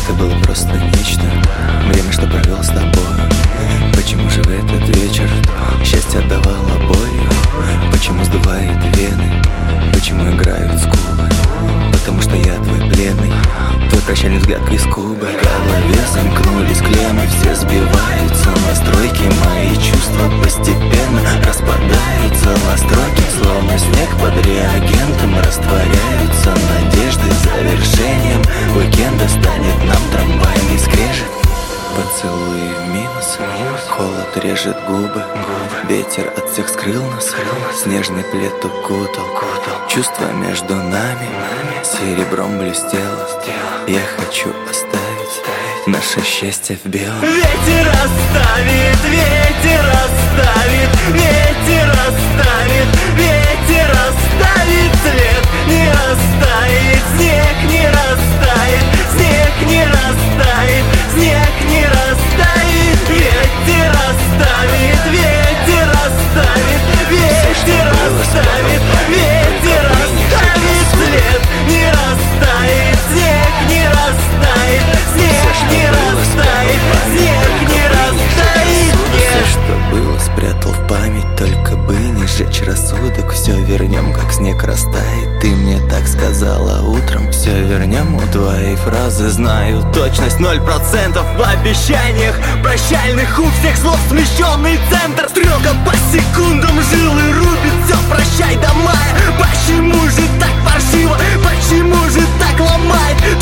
Это было просто нечто, время, что провел с тобой. Почему же в этот вечер счастье отдавало болью? Почему сдувает вены? Почему играют скулы? Потому что я твой пленный, твой прощальный взгляд из кубы. В голове замкнулись клеммы, все сбиваются настройки. Мои чувства постепенно распадаются на строки, словно снег под реагентом растворяются надежды. Завершением уикенда станет нам трамвайный скрежет. Поцелуи в минус, холод режет губы. Ветер от всех скрыл нас, снежный плед укутал. Чувство между нами серебром блестело. Я хочу оставить наше счастье в белом. Ветер оставит, ветер оставит, ветер оставит, ветер оставит след. Не растает, снег не растает, снег не растает, снег не растает. Ветер оставит, ветер оставит, ветер оставит, ветер оставит след. Не растает, снег не растает, снег не растает, снег не растает. Все, что было, спрятал в память, только бы не сжечь рассудок. Все вернем, как снег растает. Ты мне так сказала утром. Все вернем, у твоей фразы знаю точность 0% В обещаниях прощальных у всех слов смещенный центр. Стрелка по секундам жилы рубит, все, прощай до мая. Почему же так паршиво, почему же так ломает?